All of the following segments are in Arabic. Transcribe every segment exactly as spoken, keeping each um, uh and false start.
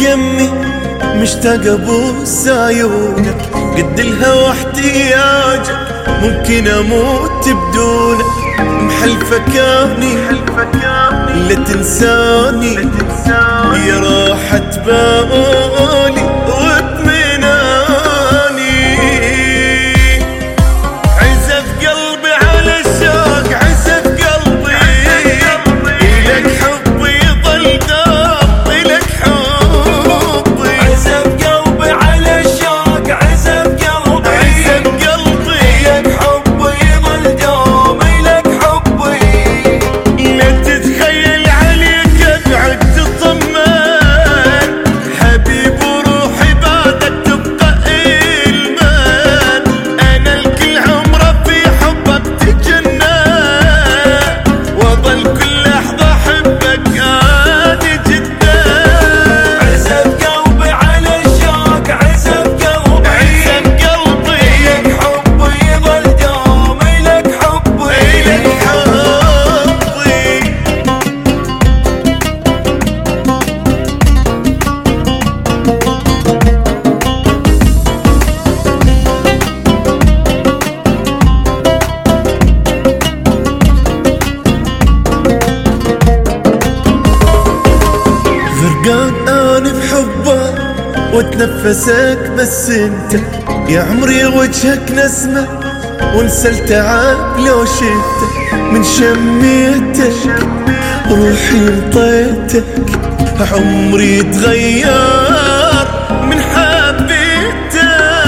يمي مشتاق ابوس عيونك، قد الهوى احتياجك ممكن اموت بدونك. محلفك اني لا تنساني يا راحة بالي واطمئناني. عزف قلبي على الشوق، عزف قلبي إلك حبي يظل دوب، إلك حبي. عزف قلبي على الشوق، عزف قلبي عزف قلبي إلك حبي يظل دوب، إلك حبي. لا تتخيل عليك ابعد تطمن، حبيب وروحي بعدك تبقى إلمان. انا الكل عمره في حبك تجنن، واظل كل لحظة احبك اني جدا. عزف قلبي على الشوق، عزف قلبي عزف قلبي إلك حبي يظل دوم، إلك حبي. إلك حبي. غرقان انا بحبك واتنفسك بس انت، يا عمري وجهك نسمة وانسى التعب لو شفتك. من شميتك روحي انطيتك، عمري تغير من حبيتك.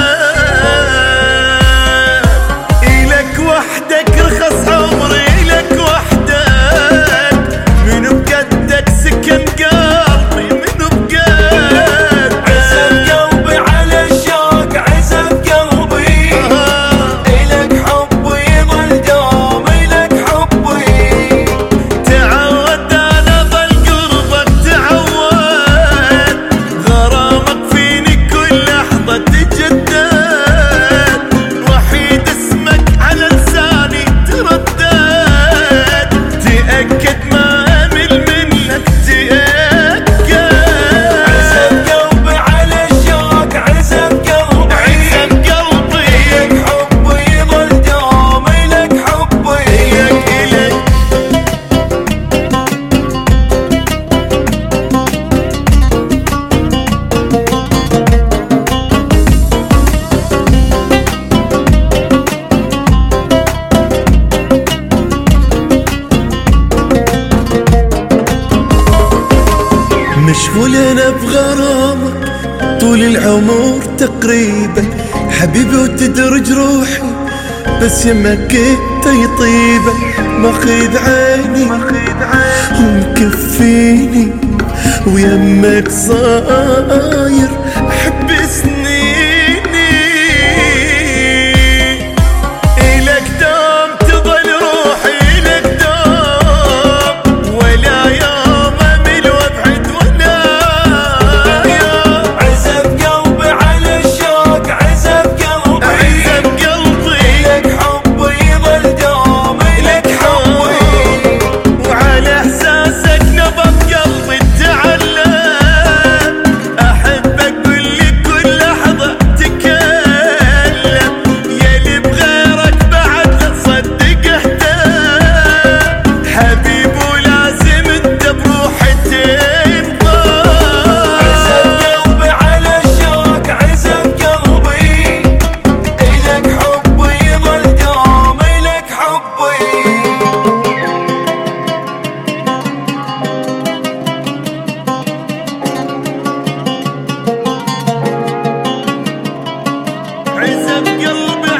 إلك وحدك رخص عمري، إلك وحدك منو بقدك سكن قلبي، منو بقدك. عزف قلبي على الشوق، عزف قلبي إلك حبي يظل دوم، إلك حبي. تعود انا ظل قربك، تعود غرامك فيني كل لحظة تجدد. وحيد اسمك على لساني تردد، تأكد ما امل منك تأكد. عزف قلبي على الشوق، عزف قلبي عزف قلبي إلك حبي يظل دوم، إلك حبي. إلك إلك مشغول انا بغرامك طول العمر تقريبا حبيبي، وتدرج روحي بس يمك انت يطيبه. ماخذ عيني ومكفيني ويمك صاير احب سنيني. إلك دوم تظل روحي، إلك دوم ولا يوم أمل وابعد ولا يوم. عزف قلبي على الشوق، عزف قلبي عزف قلبي إلك حبي يظل دوم، إلك حبي. وعلى إحساسك نبض قلبي تعلم، أحبك كل كل لحظة تكلم. يلي بغيرك بعد لا تصدق اهتم، حبيب ولازم انت بروحي تنضم. عزف قلبي على الشوق، عزف قلبي إلك حبي يظل دوم، إلك حبي. عزف قلبي